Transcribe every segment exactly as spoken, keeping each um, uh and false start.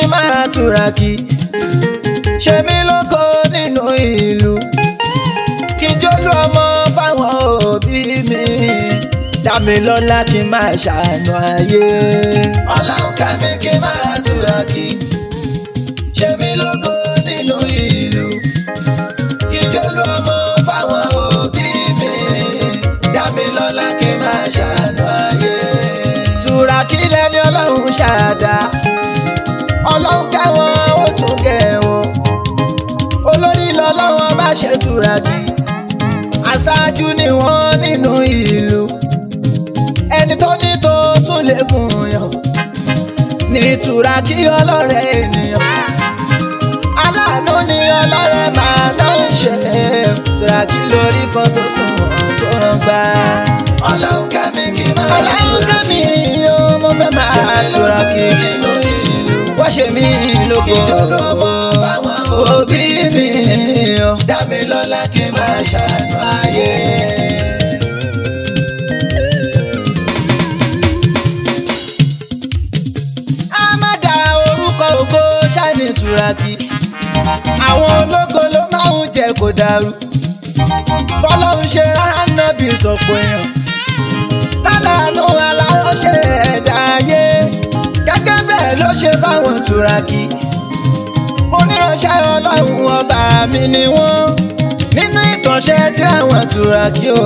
máa túràkì ṣe mí lógo nínú ìlú kí n jólú ọmọ fáwọn òbí mi dá mi lọ́lá kí n máa ṣàánú ayé. Ọlọ́run ká mi kí n máa túràkì ṣe mí lógo nínú ìlú kí n jólú ọmọ fáwọn òbí mi dá mi lọ́lá kí n máa ṣàánú ayé. túràkì lẹ́ni Ọlọ́run ṣàdá Ọlọ́run kẹ́wọn ó tún kẹ́wọn olórí lọ́lọ́wọ́n bá ṣe túràkì aṣáájú ni wọ́n nínú ìlú ẹni tó ní tó tún lè gùn yàn ní túràkì ọlọ́rẹ̀ ènìyàn aláàánú ni ọlọ́rẹ̀ máa lọ ń ṣe túràkì lórí kan tó sùn wọ́n tó rán gbá. Ọlọ́run ká mi kí n máa túràkì Ọlọ́run ká mi yóò mo fẹ́ máa túràkì nínú ìlú wọ́n ṣe mí lógo kí n jólú ọmọ fáwọn òbí mi dá mi lọ́lá kí n máa ṣàánú ayé. Amada orúkọ ògo ṣáìní túràkì àwọn ológo ló máa ń jẹ kó dàrú bọ́lọ́run ṣe ránábì sọ̀pọ̀ èèyàn lálàánú aláṣẹ ẹ̀dá ayé gẹ́gẹ́ bẹ́ẹ̀ ló ṣe fáwọn túràkì oníránṣẹ́ Ọlọ́run ọba mi ni wọ́n nínú ìtànṣẹ́ tí àwọn túràkì o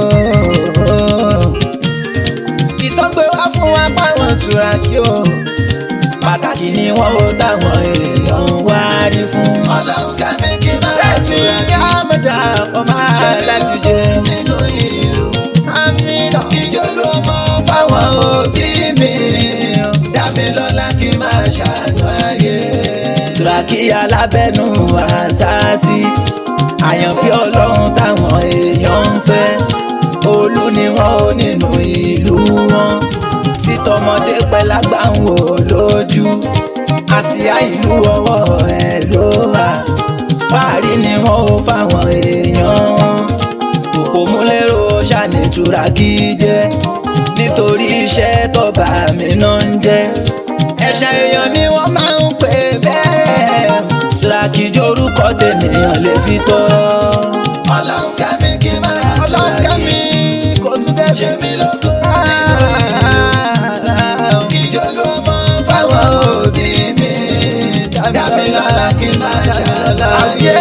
ìtọ́gbé wá fún wa páwọn túràkì o pàtàkì ni wọ́n ó táwọn èèyàn wá rí fún. Ọlọ́run ká mi kí n máa láti túràkì Amada ọmọ láti ṣe nínú ìlú Amina kí n jólú ọmọ fáwọn òbí mi dá mi lọ́lá kí n máa ṣàánú ayé. túràkì alábẹ́nu àṣàṣì àyànfẹ́ Ọlọ́run táwọn èèyàn ń fẹ́ olú ni wọ́n ó nínú ìlú wọn títọmọdé pẹ́ lágbà ń wò lójú àsíá ìlú ọwọ́ ẹ̀ ló wà fàárí ni wọ́n ó fáwọn èèyàn wọn òpómúlérò ṣàní túràkì jẹ́ nítorí iṣẹ́ tọ́ba mi náà ń jẹ́ ẹ̀ṣẹ̀ èèyàn ni wọ́n máa ń pè bẹ́ẹ̀ túràkì jórúkọ tènìyàn lè fi tọ́. Ọlọ́run ká mi kí n máa Ọlọ́run ká mi túràkì kò tún dẹ́ ṣe mí lógo nínú ìlú kí n jólú ọmọ fáwọn òbí mi dá mi lọ́lá kí n máa ṣàánú ayé.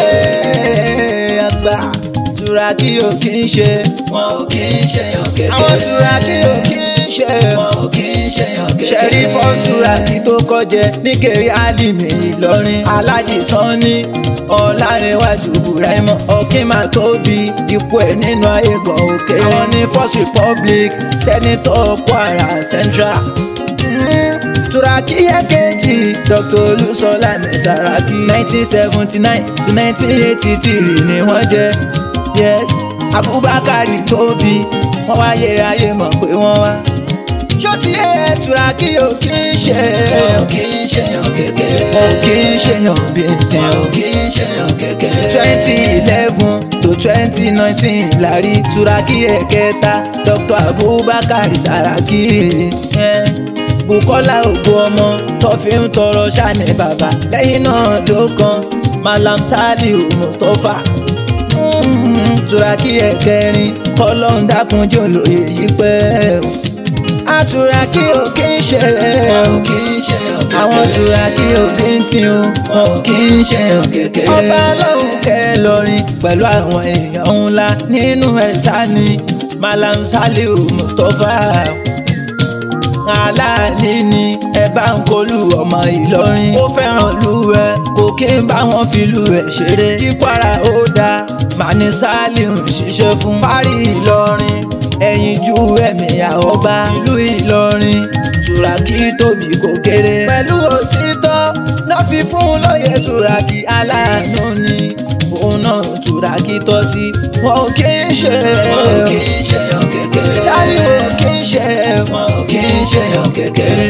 àgbà túràkì ò kí ń ṣe Wọn ò kí ń ṣèyàn kékeré. àwọn túràkì ò kí ń ṣe Wọn ò kí ń ṣèyàn kékeré. ṣẹ̀rí fọ́sùràkì tó kọjẹ nígẹ̀rí álìmì Ìlọrin alájì Sanni Ọlárẹ̀wájú Buraimọ ọ̀kín máa tóbi ipò ẹ̀ nínú ayé gan òkè àwọn ní First Republic Senator Kwara Central túràkì ẹ̀kejì Doctor Olúṣọlá Saraki nineteen seventy nine to nineteen eighty three ni wọ́n jẹ́ yes Abubakar tóbi wọ́n wáyé ayé mọ̀ pé wọ́n wá ṣó ti ẹ̀ túràkì ò kí ń ṣe Wọn ò kí ń ṣèyàn kékeré. ò kí ń ṣèyàn bíi tí Wọn o ò kí ń ṣèyàn kékeré. twenty eleven to twenty nineteen lárí túràkì ẹ̀kẹta Doctor Abubakar Saraki eh. Bukola Ògúnọmọ tó fi ń tọrọ ṣàní bàbá lẹ́yìn náà ló kan Malam Saliu Mustapha túràkì ẹ̀kẹrin Ọlọ́run dákun jẹ́ olóyè yìí pẹ́ o àtúràkì ò kí ń ṣe Wọn ò kí ń ṣèyàn kékeré. àwọn túràkì ò kí ń tí o Wọn ò kí ń ṣèyàn kékeré. ọba lọ́hùn kẹ́ lọ́rin pẹ̀lú àwọn èèyàn ńlá nínú ẹ̀sà ni Malam Saliu Mustapha aláàlí ni ẹ bá ń kolú ọmọ Ìlọrin ó fẹ́ràn lú ẹ kò kí ń bá wọn fi lú ẹ ṣeré kí Kwara ó dáa Mani Saliu ń ṣiṣẹ́ fún parí Ìlọrin ẹ̀yìn ju ẹ̀mí àwọ̀gbá ìlú Ìlọrin túràkì tóbi kò kéré pẹ̀lú òtítọ́ náà fi fún lóye túràkì aláàánú ni òun náà túràkì tọ́ sí wọn ò kí ń ṣe Wọn ò kí ń ṣèyàn kékeré. Saliu ò kí ń ṣe Wọn ò kí ń ṣèyàn kékeré.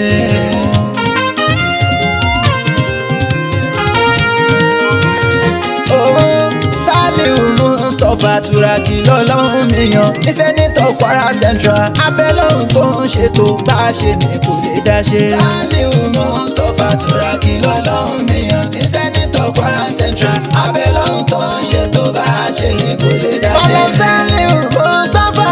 oh Saliu Mustapha túràkì lọ́lọ́run nìyàn ní sẹ́nitọ̀ Kwara Central abẹ́lọ́run tó ń ṣètò bá a ṣe ní kò lè dá ṣe. Saliu Mustapha Turaki lọ́lọ́run níyàn ní sẹ́nitọ̀ Kwara Central abẹ́lọ́run tó ń ṣe tó bá a ṣe ní kò lè dá ṣe. Ọlọ́ Saliu Mustapha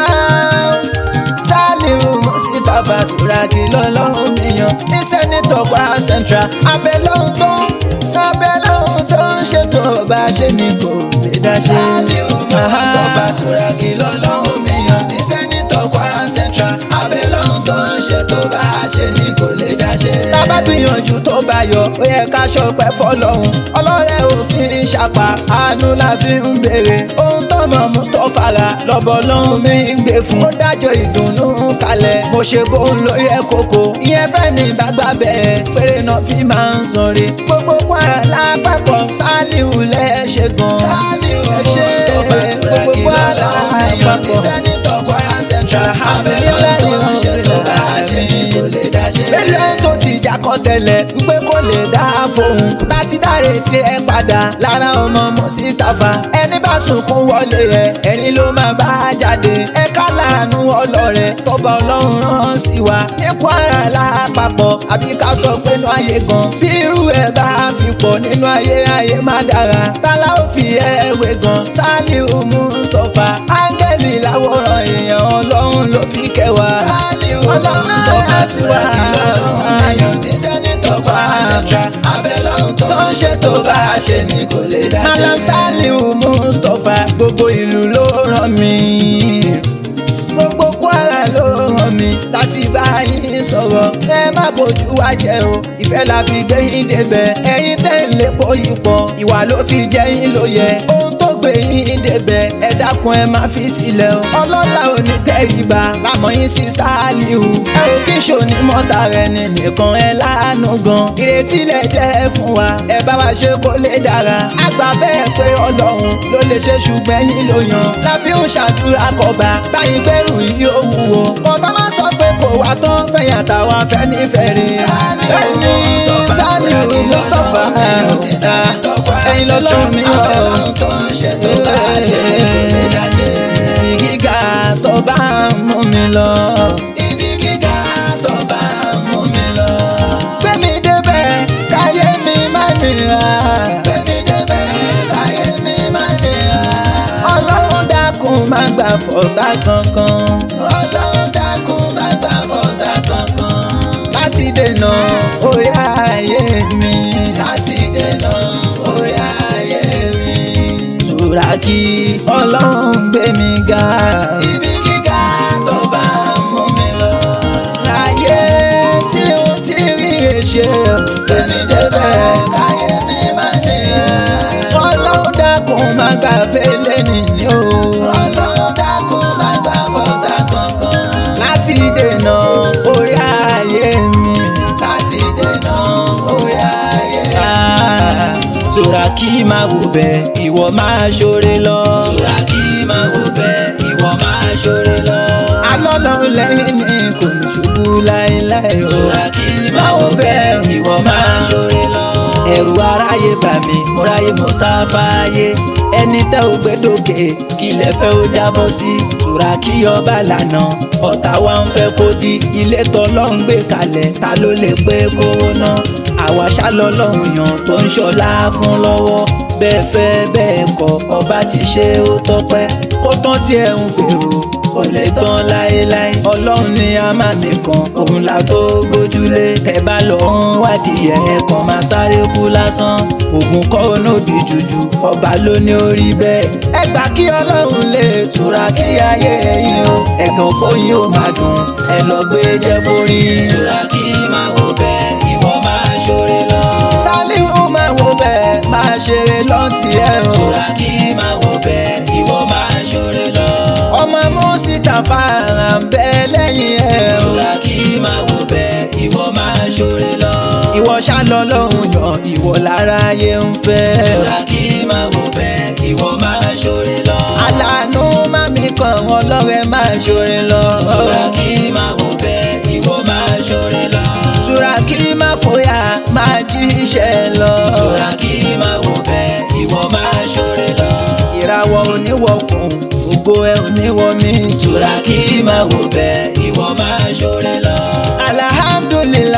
Saliu Mustapha Turaki lọ́lọ́run níyàn ní sẹ́nitọ̀ Kwara Central abẹ́lọ́run tó abẹ́lọ́run tó ń ṣe tó bá a ṣe ní kò lè dá ṣe. Saliu Mustapha Turaki lọ́lọ́run níyàn ní sẹ́nitọ̀ Kwara Central abẹ́lọ́run tó ń ṣe tó bá a ṣe ní kò lè dá ṣe. Tá bá gbìyànjú tó bá yọ ó yẹ ká ṣọpẹ́ fọ́lọ́run ọlọ́rẹ́ ò kí ń ṣàpá àánú la fi ń béèrè ohun tọ́mọ Mustapha ra lọ́bọ̀ lọ́hùn mi ń gbé fún ó dájọ́ ìdùnnú kalẹ̀ mo ṣe bóun ló yẹ kókó ìyẹn fẹ́ ní gbàgbà bẹ́ẹ̀ péré náà fi máa ń sanre gbogbo Kwara lápapọ̀ Saliu lẹ́ẹ̀ṣẹ̀ gan Saliu Mustapha Turaki lọ́lọ́run níyàn ní sẹ́nitọ̀ Kwara Central abẹ́lọ́run tó ń ṣe tó bá a ṣe ní kò lè dá ṣe. lẹ́lẹ́ tó ti jákọ́ tẹ́lẹ̀ wípé kò lè dá fóun láti dáre tí ẹ padà lára ọmọ Mustapha ẹni bá sunkún wọlé rẹ ẹ̀rín ló máa bá jáde ẹ ká láàánú ọlọ́rẹ̀ tọba ọlọ́run rán sí wa ní Kwara lápapọ̀ àbí ká sọ pé inú ayé gan bí irú ẹ bá fi pọ̀ nínú ayé ayé má dára tálá ó fi ẹ̀wé gan Saliu Mustapha áńgẹ́lì láwòrán èèyàn ọlọ́run ló fi kẹwàá. Saliu Mustapha Turaki lọ́lọ́run níyàn ní sẹ́nitọ̀ Kwara Central abẹ́lọ́run tó ń ṣe tó bá a ṣe ní kò lè dá ṣe. Malam Saliu Mustapha gbogbo ìlú ló rán mi gbogbo Kwara ló rán mi láti bá yín sọ̀rọ̀ ẹ má bójú wá jẹ́ o ìfẹ́ la fi gbé yín débẹ̀ ẹ̀yin tẹ̀lé pòyì pọ̀ ìwà ló fi jẹ́ yín ló yẹ ohun tó gbé yín débẹ̀ ẹ dákun ẹ má fi sílẹ̀ o ọlọ́lá ò ní tẹríba lámọ̀ yín sí Saliu ẹ ò kí ṣòní mọ́ta rẹ̀ ní nìkan ẹ láàánú gan ìrètí lẹ jẹ́ fún wa ẹ bá wa ṣe kó lè dára àgbà bẹ́ẹ̀ pé ọlọ́run ló lè ṣe ṣùgbọ́n yín ló yan láfi ń ṣàdúrà kọba báyìí gbẹ́rù yìí ó wúwo kọba má sọ pé kò wá tán fẹ̀yìn àtàwọn afẹ́nifẹ́re Saliu Mustapha Saliu Mustapha ẹ̀yin lọ́lọ́run mi wọ̀ abẹ́lọ́run tó ń ṣe tó bá a ṣe ní kò lè dá ṣe. ibi gíga tó bá ń mú mi lọ. Ibi gíga tó bá ń mú mi lọ. Gbé mi débẹ̀ káyé mi má nira. Gbé mi débẹ̀ káyé mi má nira. Ọlọ́run dákun má gbà fọ̀tá kankan. Ọlọ́run dákun má gbà fọ̀tá kankan. Láti dènà orí ayé mi. Láti dènà orí ayé mi. Turaki Ọlọ́run gbé mi ga. Ibi gíga tó bá ń mú mi lọ. Láyé tí ó ti rí èṣe. Gbé mi débẹ̀ káyé mi má nira. Ọlọ́run dákun má gbà fẹ́lẹ́ nìyí o. Ọlọ́run dákun má gbà fọ̀tá kankan. Láti dènà orí ayé mi. Láti dènà orí ayé mi. Ah, Turaki máa wò bẹ́ẹ̀ ìwọ máa ṣoore lọ. Turaki máa wò bẹ́ẹ̀ ìwọ máa ṣoore lọ. Alọ́lọ́run lẹ́yìn mi kò ní ṣubú láéláé o. Turaki máa wò bẹ́ẹ̀ ìwọ máa ṣoore lọ. Ẹ̀rù aráyé bà mí mo ráyé mo sáfáyé ẹni tẹ́ ò gbé dòkè kí ilẹ̀ fẹ́ ó jábọ́ sí. Turaki ọba lànà ọ̀tá wa ń fẹ́ kó di ilé tọ́lọ́run gbé kalẹ̀ ta ló lè pé kówó ná. Àwa ṣálọ́lọ́run yàn tó ń ṣọlá fún lọ́wọ́ bẹ́ẹ̀ fẹ́ bẹ́ẹ̀ kọ́ ọba ti ṣe ó tọ́pẹ́ kó tán tí ẹ̀ ń gbèrò kò lè tán láéláé ọlọ́run ni a máa nìkan òun la tó gbójúlé tẹ bá lọ ń wádìí ẹ̀ kàn máa sáré kú lásán ògùn kọ́ onóbì jùjù ọba ló ní orí bẹ́ẹ̀ ẹ gbà kí ọlọ́run lè Turaki ayé yín o ẹ̀gàn pọ́yìn ó máa dùn ẹ lọ gbé jẹ́ forí. Turaki máa wò bẹ́ẹ̀ ìwọ máa ṣoore lọ. Saliu máa wò bẹ́ẹ̀ máa ṣeré lọ́ntì ẹ̀ o. Turaki máa wò bẹ́ẹ̀ ìwọ máa ṣoore lọ. ọmọ Mustapha ń bẹ lẹ́yìn ẹ̀ o. Turaki máa wò bẹ́ẹ̀ ìwọ máa ṣoore lọ. ìwọ ṣálọ́lọ́run yàn ìwọ láráyé ń fẹ́. Turaki máa wò bẹ́ẹ̀ ìwọ máa ṣoore lọ. aláàánú má mi kàn wọ́n lọ́rẹ́ máa ṣoore lọ. Turaki máa wò bẹ́ẹ̀ ìwọ máa ṣoore lọ. Turaki má fòyà máa jíṣẹ́ lọ. Turaki máa wò bẹ́ẹ̀ ìwọ máa ṣoore lọ. ìràwọ̀ oníwọ̀kùn ògo ẹ̀ oníwọ̀ mi. Turaki máa wò bẹ́ẹ̀ ìwọ máa ṣoore lọ. alhamdulillah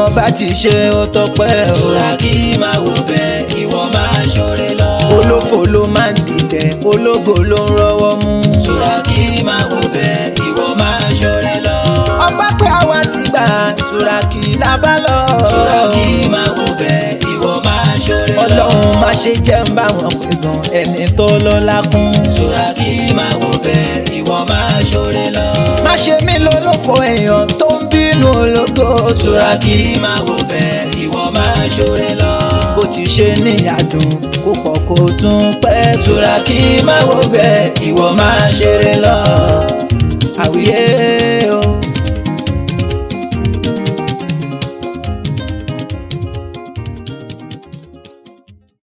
téèyàn bá ti ṣe ó tọ́pẹ́ o. Túràkì máa wò bẹ́ẹ̀ ìwọ máa ṣoore lọ. olófò ló máa ń dìtẹ̀ ológo ló ń rọ́wọ́ mú. Túràkì máa wò bẹ́ẹ̀ ìwọ máa ṣoore lọ. ọba pé àwa ti gbà Túràkì la bá lọ. Túràkì máa wò bẹ́ẹ̀ ìwọ máa ṣoore lọ. ọlọ́run má ṣe jẹ́ ń bá wọn pè gan ẹni tó lọ́lá kún. Túràkì máa wò bẹ́ẹ̀ ìwọ máa ṣoore lọ. má ṣe mí lólófò èèyàn tó ń bínú ológo. Túràkì máa wò bẹ́ẹ̀ ìwọ máa ṣoore lọ. bó ti ṣe níyàdùn kó pọ̀ kó tún pẹ́. Túràkì máa wò bẹ́ẹ̀ ìwọ máa ṣeré lọ. àwíyé o.